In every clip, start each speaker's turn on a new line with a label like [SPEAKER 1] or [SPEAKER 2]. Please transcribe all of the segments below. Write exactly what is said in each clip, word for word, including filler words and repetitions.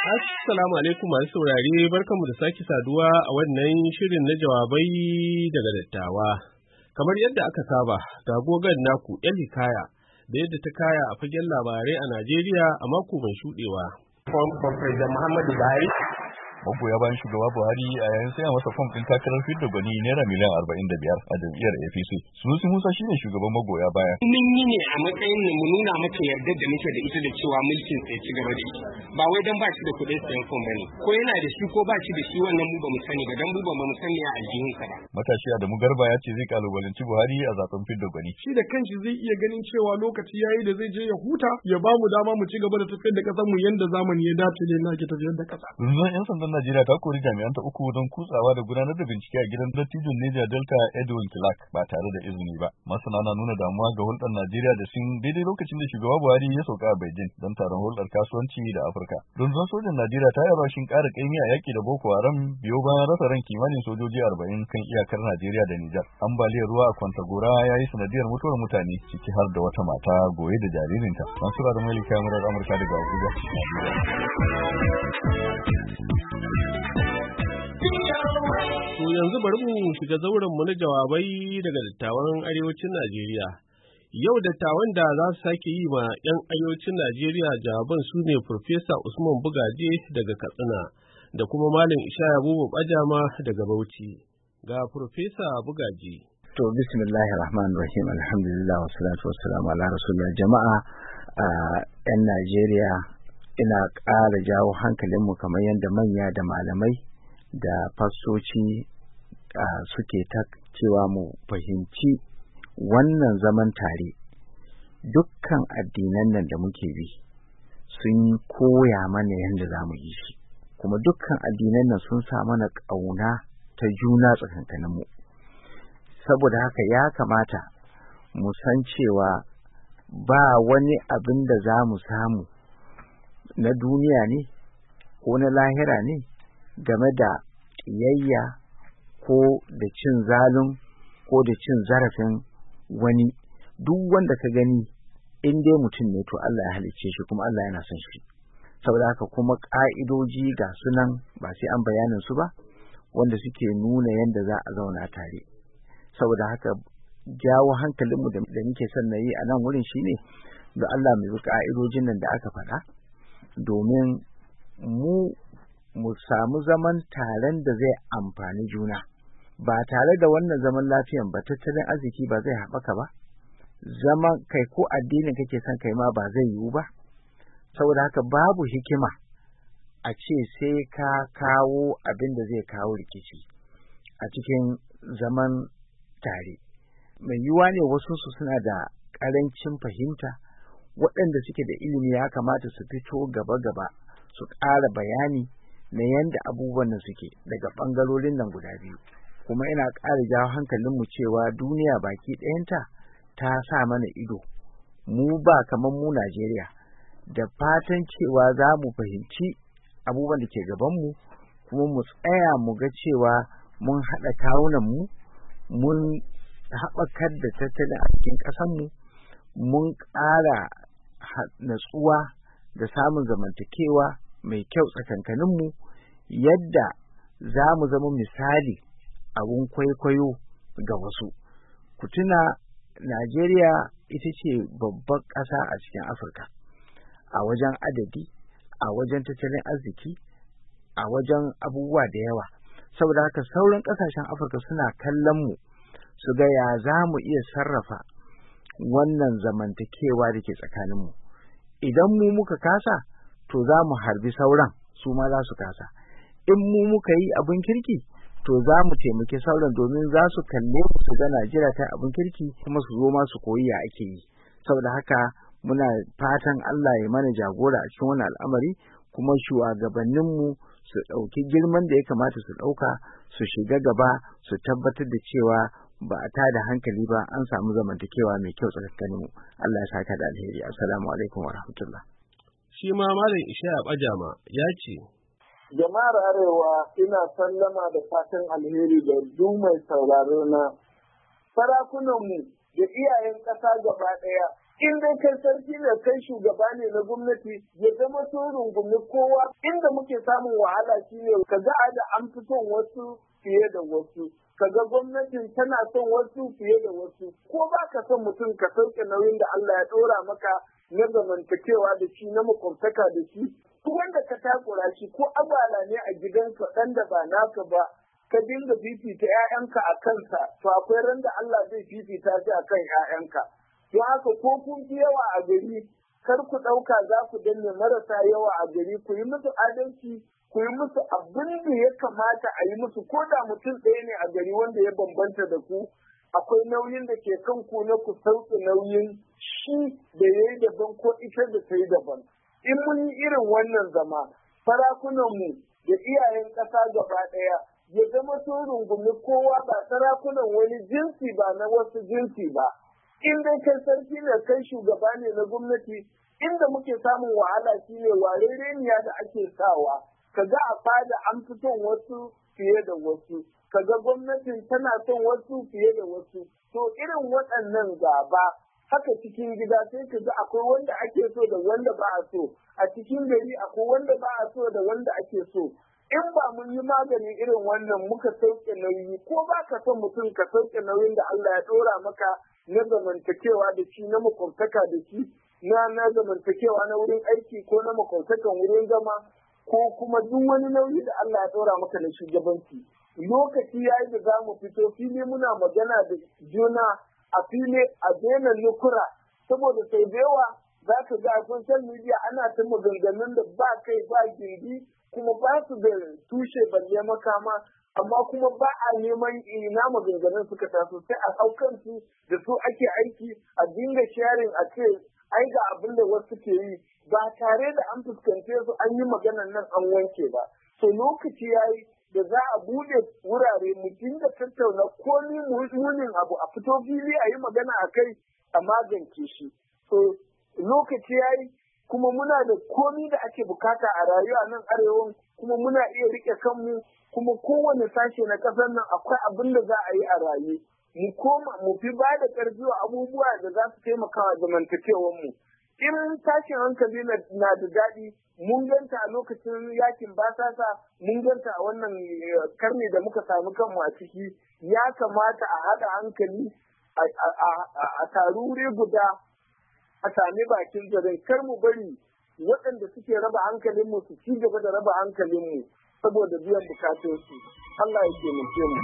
[SPEAKER 1] Assalamu alaikum masu saurare, barkanmu da sake saduwa a wannan shirin na jawabai daga dattawa. Kamar yadda aka saba, ga gogon naku ‘yan hikaya da yadda ta kaya a fagen labarai a Najeriya a mako mai shuɗewa.
[SPEAKER 2] From President Muhammadu Buhari.
[SPEAKER 3] Magoya bayan shugaba Buhari a yayin saya masa fom ɗin takarar fidda gwani naira miliyan arba'in da biyar a jam'iyyar A P C. Sunusi Musa shine shugaban magoya baya.
[SPEAKER 2] Mun yi ne a matsayin mu nuna mata yardar da muke da ita da cewa mulkin sai ci gaba da ita. Ba wai dan ba shi da kuɗin sayan fom bane. Ko yana da shi ko ba shi da shi wannan mu ba mu sani ba dan mu ba mu sani a aljihunsa ba.
[SPEAKER 3] Matashi Adamu Garba ya ce zai kalubalanci Buhari a zaben fidda gwani.
[SPEAKER 4] Shi da kanshi zai iya ganin cewa lokaci yayi da zai je ya huta ya ba mu dama mu ci gaba da tafiyar da kasar mu yanda zamani ya dace ne na ke tafiyar da kasa.
[SPEAKER 3] Rundunar 'yan sandan Najeriya ta kori jami'an ta uku don kutsawa da gudanar da bincike a gidan dattijon Niger Delta Edwin Clark ba tare da izini ba. Masana na nuna damuwa ga hulɗar Najeriya da Sin daidai lokacin da shugaba Buhari ya sauka a Beijing don taron hulɗar kasuwanci da Afirka. Rundunar sojan Najeriya ta yi rashin ƙara ƙaimi a yaƙi da Boko Haram biyo bayan rasa ran kimanin sojoji arba'in kan iyakar Najeriya da Nijar. Ambaliyar ruwa a Kwantagora ya yi sanadiyar mutuwar mutane ciki har da wata mata goye da jaririnta. Mansura da Malika Murar Amurka daga Abuja.
[SPEAKER 1] To yanzu bari mu shiga zauren mu na jawabai daga dattawan arewacin Najeriya. Yau dattawan da za su sake yi ma 'yan arewacin Najeriya jawaban su ne Farfesa Usman Bugaje daga Katsina da kuma Malam Ishaya Bubu Bajama daga Bauchi. Ga Farfesa Bugaje.
[SPEAKER 5] To bismillahir rahmanir rahim, alhamdulillah wassalatu wassalamu ala rasulillah. Jama'a a 'yan Najeriya, ina ƙara jawo hankalinmu kamar yadda manya da malamai da fastoci uh, suke ta cewa mu fahimci wannan zaman tare. Dukkan addinan nan da muke bi sun koya mana yadda za mu yi shi, kuma dukkan addinan nan sun sa mana ƙauna ta juna tsakankaninmu. Saboda haka ya kamata mu san cewa ba wani abin da za mu samu na duniya ne ko na lahira ne game da ƙiyayya ko da cin zalun ko da cin zarafin wani. Duk wanda ka gani in dai mutum ne to Allah ya halicce shi kuma Allah yana son shi. Saboda haka kuma ƙa'idoji ga sunan ba sai an bayanin su ba wanda suke nuna yadda za a zauna tare. Saboda haka jawo hankalinmu da muke son na yi a nan wurin shine da Allah mai bi ƙa'idojin nan da aka faɗa domin mu mu samu zaman taren da zai amfani juna. Ba tare da wannan zaman lafiyan ba tattalin arziki ba zai haɓaka ba, zaman kai ko addinin kake son kai ma ba zai yiwu ba. Saboda haka babu hikima a ce sai ka kawo abin da zai kawo rikici a cikin zaman tare. Mai yiwuwa ne wasu su suna da ƙarancin fahimta, waɗanda suke da ilimi ya kamata su fito gaba-gaba su ƙara bayani na yanda abubuwan nan suke daga ɓangarorin nan guda biyu. Kuma ina ƙara jawo hankalinmu cewa duniya baki ɗayanta ta sa mana ido, mu ba kamar mu Najeriya, da fatan cewa za mu fahimci abubuwan da ke gabanmu kuma mu tsaya mu ga cewa mun haɗa kawunanmu, mun haɓakar da tattalin arzikin ƙasarmu, mun ƙara natsuwa da samun zamantakewa mai kyau tsakankaninmu yadda za mu zama misali abun kwaikwayo ga wasu. Ku tuna Najeriya ita ce babbar ƙasa a cikin Afirka a wajen adadi, a wajen tattalin arziki, a wajen abubuwa da yawa. Saboda haka sauran ƙasashen Afirka suna kallon mu su ga ya za mu iya sarrafa wannan zamantakewa da ke tsakaninmu. Idan mu muka kasa, to za mu harbi sauran su ma za su kasa. In mu muka yi abin kirki, to za mu taimaki sauran domin za su kalle su ga Najeriya ta abin kirki kuma su zo ma su koyi ya ake yi. Saboda haka muna fatan Allah ya mana jagora a cikin wannan al'amari, kuma shugabanninmu su ɗauki girman da ya kamata su ɗauka, su shiga gaba, su tabbatar da cewa ba a tada hankali ba, an samu zamantakewa mai kyau tsakaninmu. Allah ya saka da alheri. Assalamu alaikum wa rahmatullah.
[SPEAKER 1] Shi ma Malam Ishaya Bajama ya ce,
[SPEAKER 6] Jama'ar Arewa, ina sallama da fatan alheri da duk mai sauraro na. Sarakunanmu da iyayen ƙasa gaba ɗaya in dai kai sarki ne kai shugaba ne na gwamnati ya zama sun rungumi kowa. Inda muke samun wahala shine ka ga da an fi son wasu fiye da wasu, kaga gwamnatin tana son wasu fiye da wasu, ko ba ka son mutum ka sauke nauyin da Allah ya ɗora maka na zamantakewa da shi, na makwabtaka da shi. Duk wanda ka takura shi ko abala ne a gidanka ɗan da ba naka ba, ka dinga fifita 'ya'yanka a kansa, to akwai ran da Allah zai fifita shi a kan 'ya'yanka. Don haka ko kun fi yawa a gari, kar ku ɗauka za ku danne marasa yawa a gari, ku yi musu adalci, ku yi musu abin da ya kamata a yi musu, ko da mutum ɗaya ne a gari wanda ya bambanta da ku, akwai nauyin da ke kan ku na ku sauke nauyin shi da ya yi daban ko ita da ta yi daban. In mun yi irin wannan zama, sarakunanmu da iyayen ƙasa gaba ɗaya ya zama sun rungumi kowa, ba sarakunan wani jinsi ba na wasu jinsi ba. In dai kai sarki ne kai shugaba ne na gwamnati, inda muke samun wahala shine warereniya da ake sawa, kaga a fada an fi son wasu fiye da wasu, kaga gwamnatin tana son wasu fiye da wasu. To irin waɗannan gaba haka cikin gida sai kaga akwai wanda ake so da wanda ba a so, a cikin gari akwai wanda ba a so da wanda ake so. In ba mun yi maganin irin wannan muka sauke nauyi, ko ba ka son mutum ka sauke nauyin da Allah ya ɗora maka na zamantakewa da shi, na makwabtaka da shi, na na zamantakewa na wurin aiki ko na makwabtakan wurin zama, ko kuma duk wani nauyi da Allah ya ɗora maka na shugabanci. Lokaci ya yi da za mu fito fili muna magana da juna a fili, a daina nukura, saboda sau da yawa za ka ga a social media ana ta maganganun da ba kai ba gindi, kuma ba su da tushe balle makama, amma kuma ba a neman ina maganganun suka taso, sai a haukan su da su ake aiki, a dinga sharing a ce ai ga abin da wasu ke yi, ba tare da an fuskance su an yi maganan nan an wanke ba. So lokaci yayi da za a bude wurare mu dinga tattauna komi munin abu a fito fili a yi magana a kai a magance shi. So lokaci yayi kuma muna da komi da ake bukata a rayuwa nan arewan, kuma muna iya rike kanmu, kuma kowane sashe na ƙasar nan akwai abin da za a yi a rayu. Mu koma mu fi ba da ƙarfi wa abubuwa da za su taimaka wa zamantakewar mu. Irin tashin hankali na da daɗi, mun ganta a lokacin yakin basasa, mun ganta a wannan karni da muka samu kanmu a ciki. Ya kamata a haɗa hankali a taru wuri guda, a sami bakin zaren, kar mu bari waɗanda suke raba hankalinmu su ci gaba da raba hankalinmu saboda biyan bukatunsu. Allah ya taimake mu.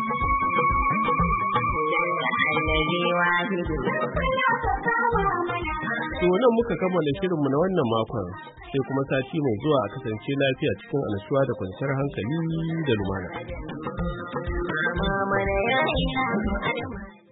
[SPEAKER 1] To nan muka kammala shirinmu na wannan makon, sai kuma sati mai zuwa a kasance lafiya cikin annashuwa da kwanciyar hankali da lumana.